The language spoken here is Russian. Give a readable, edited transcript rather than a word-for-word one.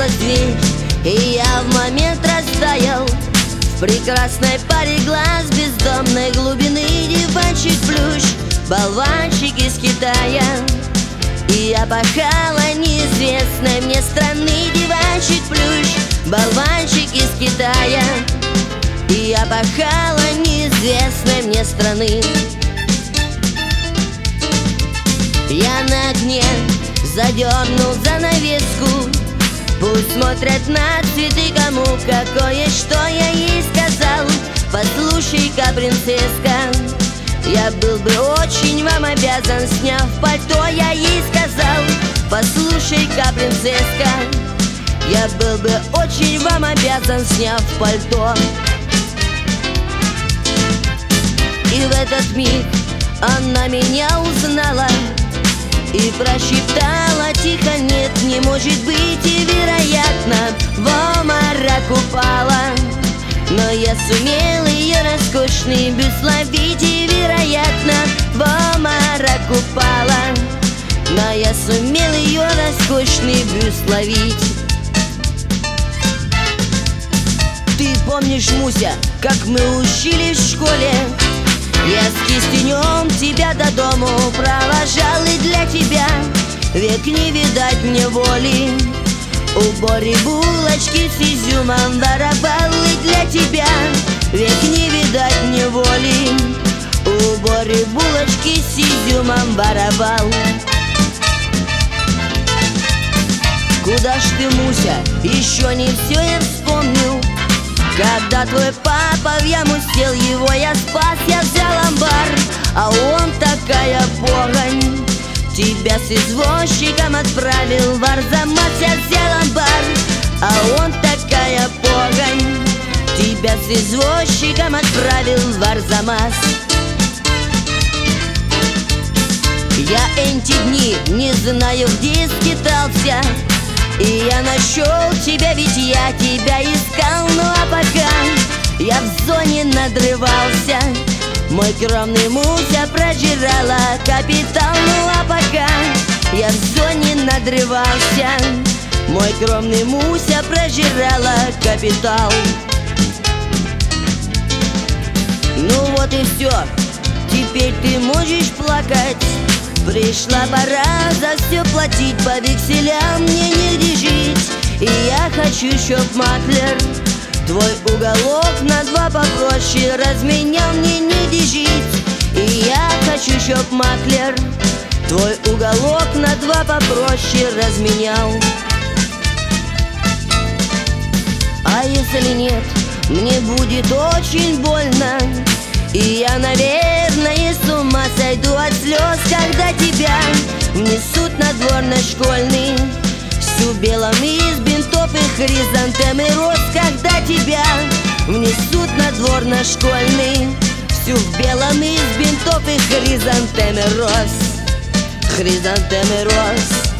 распахнулась дверь, и я в момент растаял в прекрасной паре глаз бездомной глубины. Диванчик плющ, болванчик из Китая, и я пахала неизвестной мне страны. Диванчик плющ, болванчик из Китая, и я пахала неизвестной мне страны. Я на окне задернул занавеску, пусть смотрят на цветы, кому кое-что я ей сказал. Послушай-ка, принцесска, я был бы очень вам обязан, сняв пальто, я ей сказал. Послушай-ка, принцесска, я был бы очень вам обязан, сняв пальто. И в этот миг она меня узнала и прошептала тихо: нет, не может быть, и вероятно в обморок упала. Но я сумел ее роскошный бюст ловить, и вероятно в обморок упала. Но я сумел ее роскошный бюст ловить. Ты помнишь, Муся, как мы учились в школе? Я с кистенем тебя до дому провожал, и для тебя век не видать мне воли. У Бори булочки с изюмом воровал, и для тебя век не видать мне воли. У Бори булочки с изюмом воровал. Куда ж ты, Муся, еще не все я вспомнил. Когда твой папа в яму сел, его я спас, я взял амбар, а он такая погонь. Тебя с извозчиком отправил в Арзамас, я взял амбар, а он такая погонь. Тебя с извозчиком отправил в Арзамас. Я эти дни не знаю, где скитался, и я нашел тебя, ведь я тебя искал. Ну а пока я в зоне надрывался, мой кровный Муся прожирала капитал. Ну а пока я в зоне надрывался, мой кровный Муся прожирала капитал. Ну вот и все, теперь ты можешь плакать. Пришла пора за все платить, по векселям мне негде жить. И я хочу, чтоб маклер твой уголок на два попроще разменял, мне негде жить. И я хочу, чтоб маклер твой уголок на два попроще разменял. А если нет, мне будет очень больно, и я, наверное, с ума сойду от слез, когда тебя внесут на двор наш школьный, всю белым из бинтов и хризантем и роз. Когда тебя внесут на двор наш школьный, всю в белом из бинтов и хризантем и роз. Хризантем и роз.